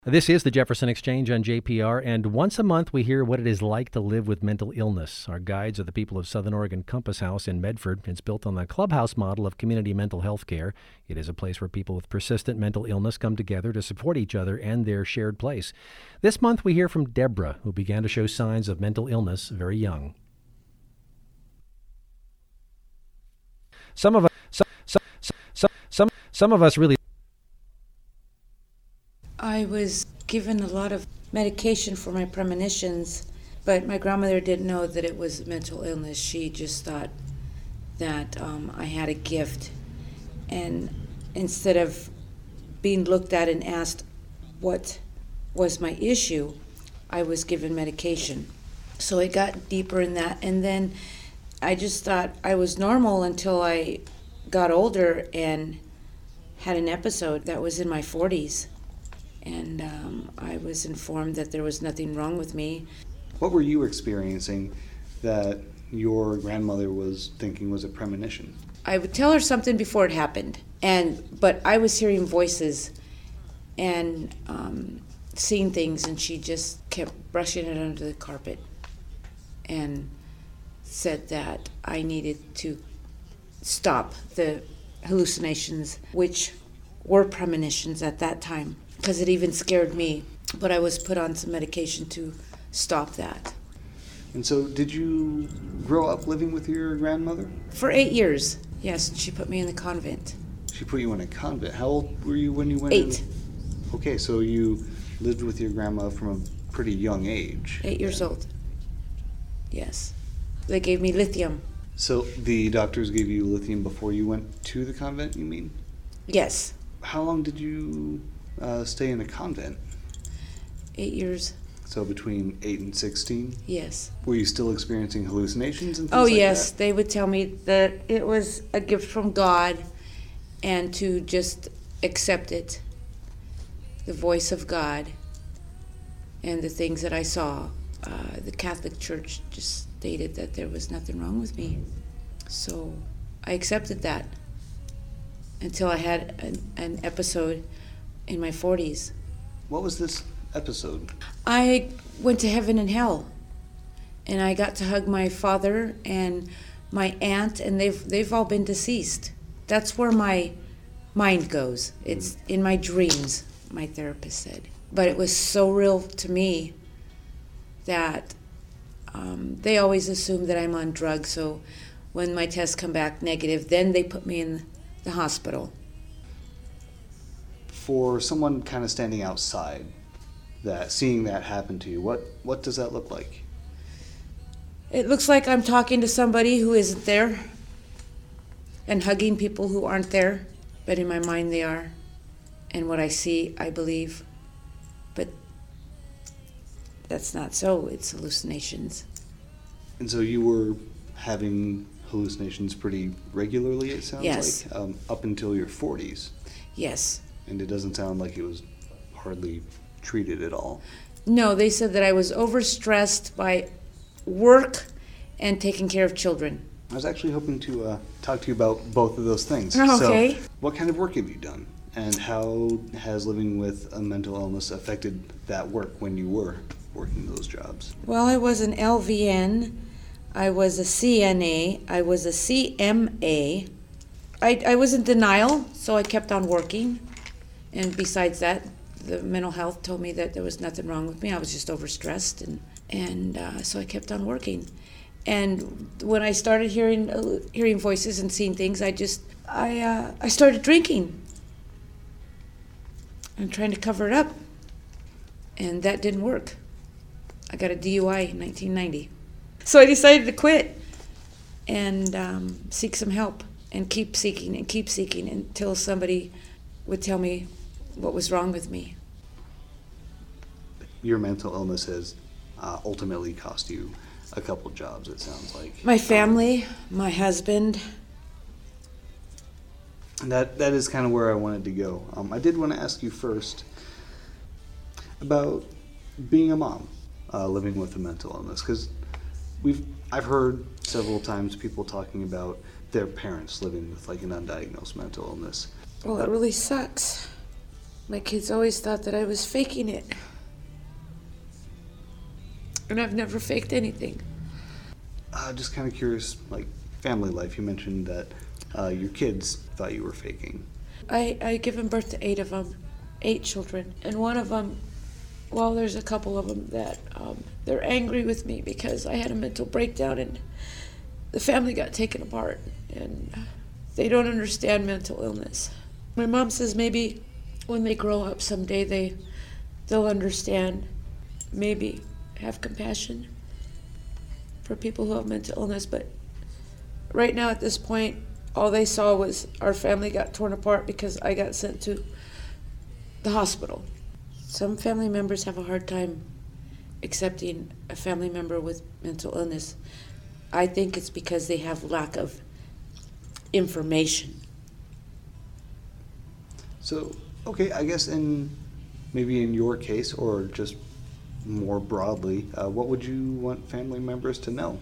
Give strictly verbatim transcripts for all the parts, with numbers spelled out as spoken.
This is the Jefferson Exchange on J P R, and once a month we hear what it is like to live with mental illness. Our guides are the people of Southern Oregon Compass House in Medford. It's built on the clubhouse model of community mental health care. It is a place where people with persistent mental illness come together to support each other and their shared place. This month we hear from Deborah, who began to show signs of mental illness very young. Some of us, some, some, some, some, some of us really... I was given a lot of medication for my premonitions, but my grandmother didn't know that it was mental illness. She just thought that um, I had a gift. And instead of being looked at and asked what was my issue, I was given medication. So it got deeper in that. And then I just thought I was normal until I got older and had an episode that was in my forties. And um, I was informed that there was nothing wrong with me. What were you experiencing that your grandmother was thinking was a premonition? I would tell her something before it happened, and but I was hearing voices and um, seeing things, and she just kept brushing it under the carpet and said that I needed to stop the hallucinations, which were premonitions at that time, because it even scared me. But I was put on some medication to stop that. And so did you grow up living with your grandmother? For eight years, yes. She put me in the convent. She put you in a convent. How old were you when you went Eight. in? Okay, so you lived with your grandma from a pretty young age. Eight years old. Yes. They gave me lithium. So the doctors gave you lithium before you went to the convent, you mean? Yes. How long did you uh, stay in the convent? Eight years. So between eight and sixteen? Yes. Were you still experiencing hallucinations and things Oh, like yes. that? They would tell me that it was a gift from God and to just accept it. The voice of God and the things that I saw. Uh, the Catholic Church just stated that there was nothing wrong with me. So I accepted that until I had an, an episode in my forties. What was this episode? I went to heaven and hell, and I got to hug my father and my aunt, and they've they've all been deceased. That's where my mind goes. It's in my dreams, my therapist said. But it was so real to me that um, they always assume that I'm on drugs, so when my tests come back negative, then they put me in the hospital. For someone kind of standing outside, that seeing that happen to you, what what does that look like? It looks like I'm talking to somebody who isn't there and hugging people who aren't there, but in my mind they are. And what I see, I believe. But that's not so. It's hallucinations. And so you were having hallucinations pretty regularly, it sounds Yes. like, um, up until your forties. Yes. And it doesn't sound like it was hardly treated at all. No, they said that I was overstressed by work and taking care of children. I was actually hoping to uh, talk to you about both of those things. Okay. So, what kind of work have you done? And how has living with a mental illness affected that work when you were working those jobs? Well, I was an L V N, I was a C N A, I was a C M A. I, I was in denial, so I kept on working. And besides that, the mental health told me that there was nothing wrong with me. I was just overstressed, and and uh, so I kept on working. And when I started hearing uh, hearing voices and seeing things, I just I uh, I started drinking. I'm trying to cover it up, and that didn't work. I got a D U I in nineteen ninety, so I decided to quit and um, seek some help, and keep seeking and keep seeking until somebody would tell me what was wrong with me. Your mental illness has uh, ultimately cost you a couple jobs, it sounds like. My family, my husband. And that that is kind of where I wanted to go. Um, I did want to ask you first about being a mom, uh, living with a mental illness, because we've I've heard several times people talking about their parents living with like an undiagnosed mental illness. Well, it really sucks. My kids always thought that I was faking it. And I've never faked anything. Uh, just kind of curious, like family life. You mentioned that uh, your kids thought you were faking. I, I given birth to eight of them, eight children. And one of them, well, there's a couple of them that um, they're angry with me because I had a mental breakdown and the family got taken apart. And they don't understand mental illness. My mom says maybe when they grow up someday they, they'll understand, maybe have compassion for people who have mental illness. But right now at this point, all they saw was our family got torn apart because I got sent to the hospital. Some family members have a hard time accepting a family member with mental illness. I think it's because they have lack of information. So, okay, I guess in maybe in your case, or just more broadly, uh, what would you want family members to know?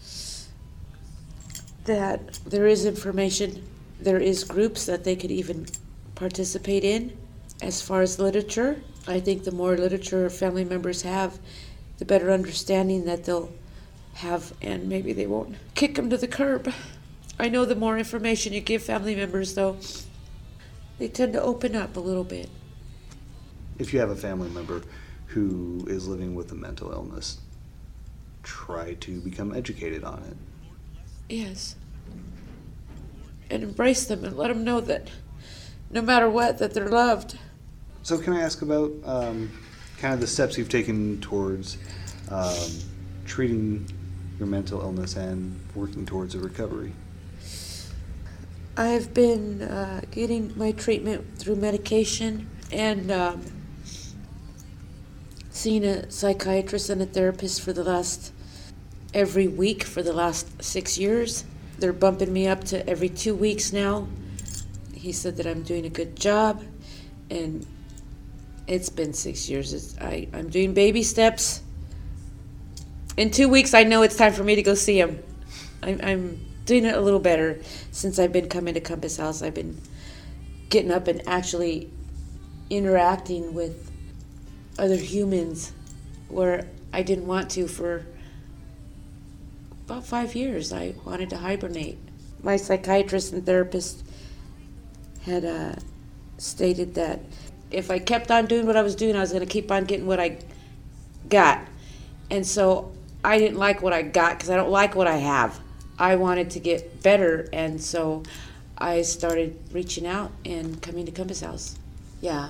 That there is information, there is groups that they could even participate in. As far as literature, I think the more literature family members have, the better understanding that they'll have, and maybe they won't kick them to the curb. I know the more information you give family members, though, they tend to open up a little bit. If you have a family member who is living with a mental illness, try to become educated on it. Yes. And embrace them and let them know that no matter what, that they're loved. So can I ask about um, kind of the steps you've taken towards um, treating your mental illness and working towards a recovery? I've been uh, getting my treatment through medication and um, seeing a psychiatrist and a therapist for the last, every week for the last six years. They're bumping me up to every two weeks now. He said that I'm doing a good job, and it's been six years. It's, I, I'm doing baby steps. In two weeks, I know it's time for me to go see him. I'm, I'm doing it a little better since I've been coming to Compass House. I've been getting up and actually interacting with other humans where I didn't want to for about five years. I wanted to hibernate. My psychiatrist and therapist had uh, stated that if I kept on doing what I was doing, I was going to keep on getting what I got. And so I didn't like what I got because I don't like what I have. I wanted to get better, and so I started reaching out and coming to Compass House. Yeah.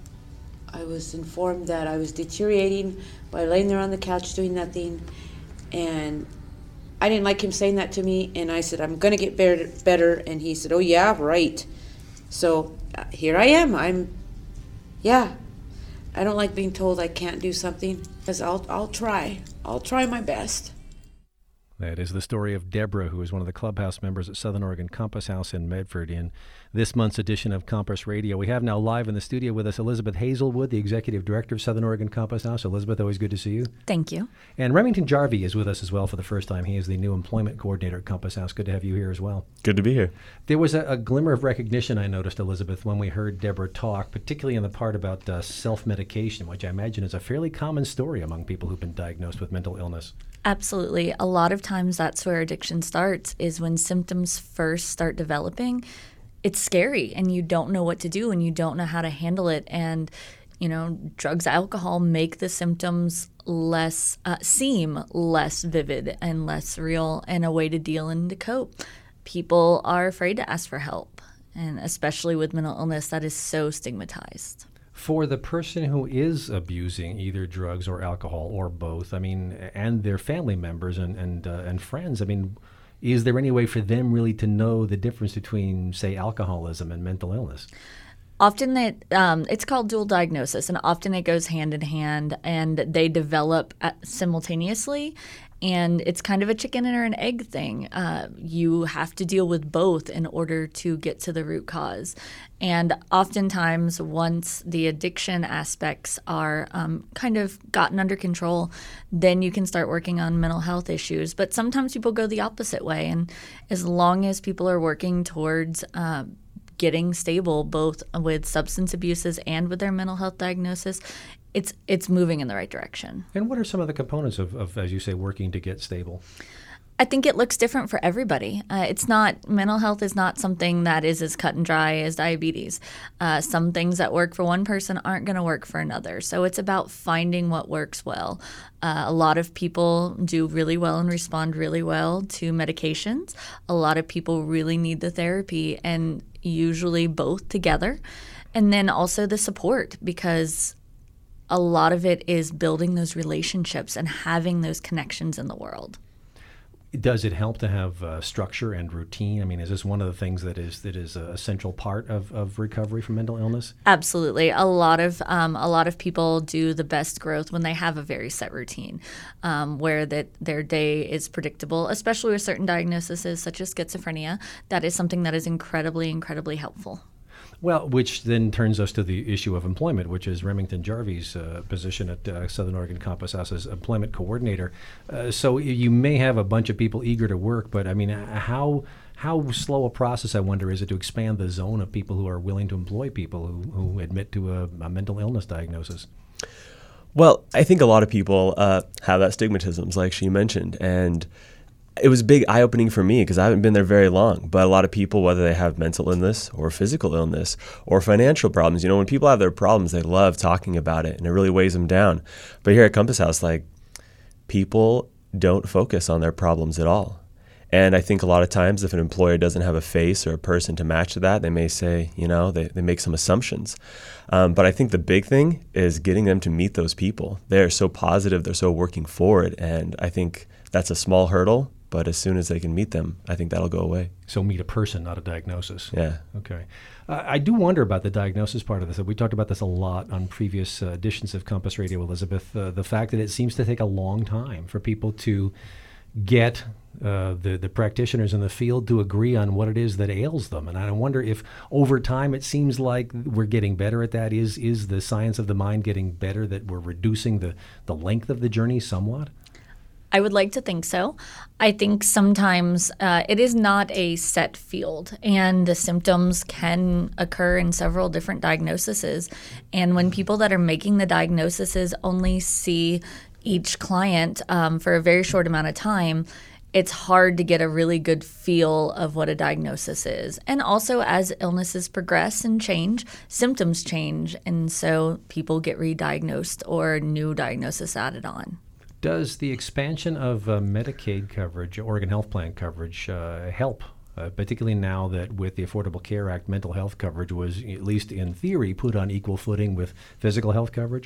I was informed that I was deteriorating by laying there on the couch doing nothing, and I didn't like him saying that to me, and I said, I'm going to get better, better, and he said, oh yeah, right. So uh, here I am. I'm, yeah. I don't like being told I can't do something, because I'll, I'll try. I'll try my best. That is the story of Deborah, who is one of the clubhouse members at Southern Oregon Compass House in Medford. In this month's edition of Compass Radio, we have now live in the studio with us Elizabeth Hazelwood, the Executive Director of Southern Oregon Compass House. Elizabeth, always good to see you. Thank you. And Remington Jarvie is with us as well for the first time. He is the new Employment Coordinator at Compass House. Good to have you here as well. Good to be here. There was a, a glimmer of recognition, I noticed, Elizabeth, when we heard Deborah talk, particularly in the part about uh, self-medication, which I imagine is a fairly common story among people who've been diagnosed with mental illness. Absolutely. A lot of times that's where addiction starts, is when symptoms first start developing. It's scary and you don't know what to do and you don't know how to handle it. And, you know, drugs, alcohol make the symptoms less, uh, seem less vivid and less real, and a way to deal and to cope. People are afraid to ask for help, and especially with mental illness, that is so stigmatized. For the person who is abusing either drugs or alcohol or both, I mean, and their family members and and, uh, and friends, I mean, is there any way for them really to know the difference between, say, alcoholism and mental illness? Often it, um, it's called dual diagnosis, and often it goes hand in hand, and they develop at, simultaneously. And it's kind of a chicken or an egg thing. Uh, you have to deal with both in order to get to the root cause. And oftentimes, once the addiction aspects are um, kind of gotten under control, then you can start working on mental health issues. But sometimes people go the opposite way. And as long as people are working towards uh, getting stable both with substance abuses and with their mental health diagnosis, it's it's moving in the right direction. And what are some of the components of, of as you say, working to get stable? I think it looks different for everybody. Uh, it's not, mental health is not something that is as cut and dry as diabetes. Uh, some things that work for one person aren't going to work for another. So it's about finding what works well. Uh, a lot of people do really well and respond really well to medications. A lot of people really need the therapy, and usually both together. And then also the support, because a lot of it is building those relationships and having those connections in the world. Does it help to have uh, structure and routine? I mean, is this one of the things that is that is a central part of, of recovery from mental illness? Absolutely. A lot of um, a lot of people do the best growth when they have a very set routine, um, where that their day is predictable, especially with certain diagnoses such as schizophrenia. That is something that is incredibly, incredibly helpful. Well, which then turns us to the issue of employment, which is Remington Jarvie's uh, position at uh, Southern Oregon Compass House as employment coordinator. Uh, so you may have a bunch of people eager to work, but I mean, how how slow a process, I wonder, is it to expand the zone of people who are willing to employ people who, who admit to a, a mental illness diagnosis? Well, I think a lot of people uh, have that stigmatism, like she mentioned, and it was a big eye-opening for me because I haven't been there very long. But a lot of people, whether they have mental illness or physical illness or financial problems, you know, when people have their problems, they love talking about it and it really weighs them down. But here at Compass House, like, people don't focus on their problems at all. And I think a lot of times if an employer doesn't have a face or a person to match to that, they may say, you know, they, they make some assumptions. Um, but I think the big thing is getting them to meet those people. They're so positive, they're so working forward. And I think that's a small hurdle. But as soon as they can meet them, I think that'll go away. So meet a person, not a diagnosis. Yeah. Okay. Uh, I do wonder about the diagnosis part of this. We talked about this a lot on previous uh, editions of Compass Radio, Elizabeth. Uh, the fact that it seems to take a long time for people to get uh, the, the practitioners in the field to agree on what it is that ails them. And I wonder if over time it seems like we're getting better at that. Is is the science of the mind getting better, that we're reducing the, the length of the journey somewhat? I would like to think so. I think sometimes uh, it is not a set field, and the symptoms can occur in several different diagnoses. And when people that are making the diagnoses only see each client um, for a very short amount of time, it's hard to get a really good feel of what a diagnosis is. And also, as illnesses progress and change, symptoms change, and so people get re-diagnosed or new diagnosis added on. Does the expansion of uh, Medicaid coverage, Oregon Health Plan coverage, uh, help, uh, particularly now that with the Affordable Care Act, mental health coverage was, at least in theory, put on equal footing with physical health coverage?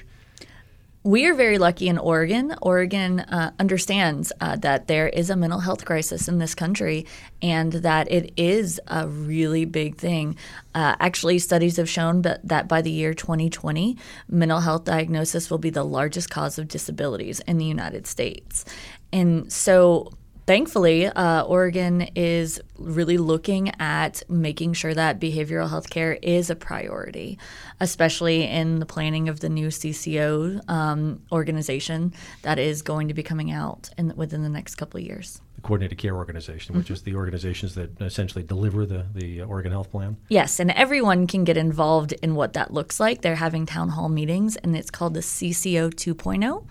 We are very lucky in Oregon. Oregon uh, understands uh, that there is a mental health crisis in this country and that it is a really big thing. Uh, actually, studies have shown that, that by the year twenty twenty, mental health diagnosis will be the largest cause of disabilities in the United States. And so thankfully, uh, Oregon is really looking at making sure that behavioral health care is a priority, especially in the planning of the new C C O um, organization that is going to be coming out in, within the next couple of years. The Coordinated Care Organization, mm-hmm. which is the organizations that essentially deliver the, the Oregon Health Plan? Yes, and everyone can get involved in what that looks like. They're having town hall meetings, and it's called the C C O two point oh.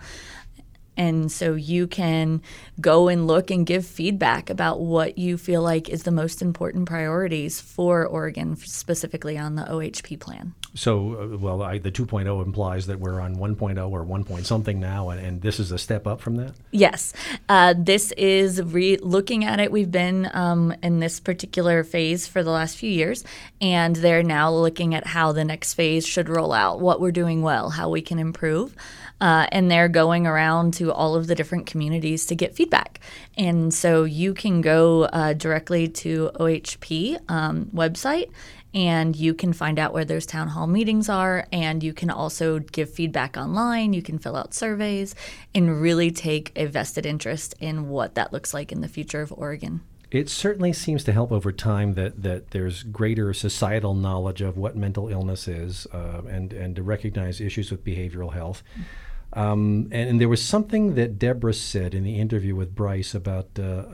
And so you can go and look and give feedback about what you feel like is the most important priorities for Oregon, specifically on the O H P plan. So, uh, well, I, the two point oh implies that we're on one point oh or one point something now, and, and this is a step up from that? Yes. Uh, this is re- looking at it. We've been um, in this particular phase for the last few years, and they're now looking at how the next phase should roll out, what we're doing well, how we can improve. Uh, and they're going around to all of the different communities to get feedback. And so you can go uh, directly to O H P um, website, and you can find out where those town hall meetings are, and you can also give feedback online. You can fill out surveys and really take a vested interest in what that looks like in the future of Oregon. It certainly seems to help over time that, that there's greater societal knowledge of what mental illness is uh, and, and to recognize issues with behavioral health. Um, and, and there was something that Deborah said in the interview with Bryce about uh, about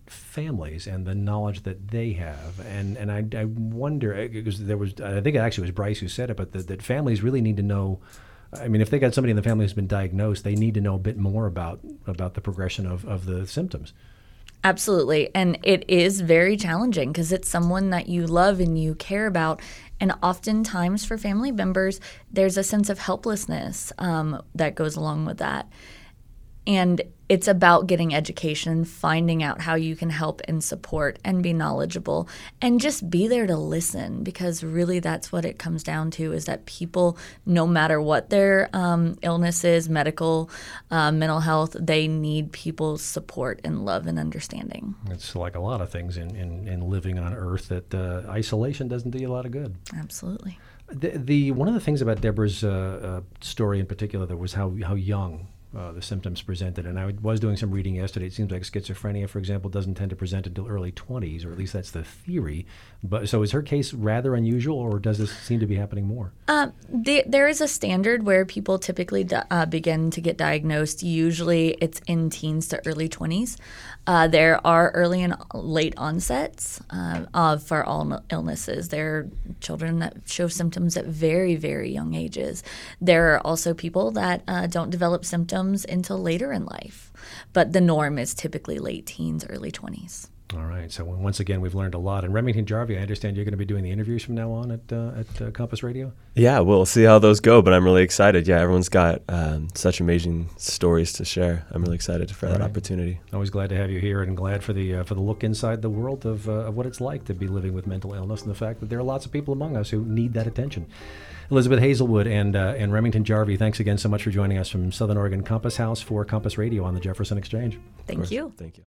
families and the knowledge that they have. And and I, I wonder, because there was, I think it actually was Bryce who said it, but that, that families really need to know. I mean, if they got somebody in the family who's been diagnosed, they need to know a bit more about about the progression of, of the symptoms. Absolutely. And it is very challenging because it's someone that you love and you care about. And oftentimes for family members, there's a sense of helplessness um, that goes along with that. And it's about getting education, finding out how you can help and support and be knowledgeable and just be there to listen, because really that's what it comes down to, is that people, no matter what their um, illness is, medical, uh, mental health, they need people's support and love and understanding. It's like a lot of things in, in, in living on Earth, that uh, isolation doesn't do you a lot of good. Absolutely. The, the One of the things about Deborah's uh, uh, story in particular that was how, how young Uh, the symptoms presented. And I was doing some reading yesterday. It seems like schizophrenia, for example, doesn't tend to present until early twenties, or at least that's the theory. But so is her case rather unusual, or does this seem to be happening more? Um, the, there is a standard where people typically di- uh, begin to get diagnosed. Usually it's in teens to early twenties. Uh, there are early and late onsets uh, of for all illnesses. There are children that show symptoms at very, very young ages. There are also people that uh, don't develop symptoms until later in life. But the norm is typically late teens, early twenties. All right. So once again, we've learned a lot. And Remington Jarvie, I understand you're going to be doing the interviews from now on at uh, at uh, Compass Radio? Yeah, we'll see how those go, but I'm really excited. Yeah, everyone's got um, such amazing stories to share. I'm really excited for that right. opportunity. Always glad to have you here, and glad for the uh, for the look inside the world of, uh, of what it's like to be living with mental illness, and the fact that there are lots of people among us who need that attention. Elizabeth Hazelwood and uh, and Remington Jarvie, thanks again so much for joining us from Southern Oregon Compass House for Compass Radio on the Jefferson Exchange. Thank you. Thank you.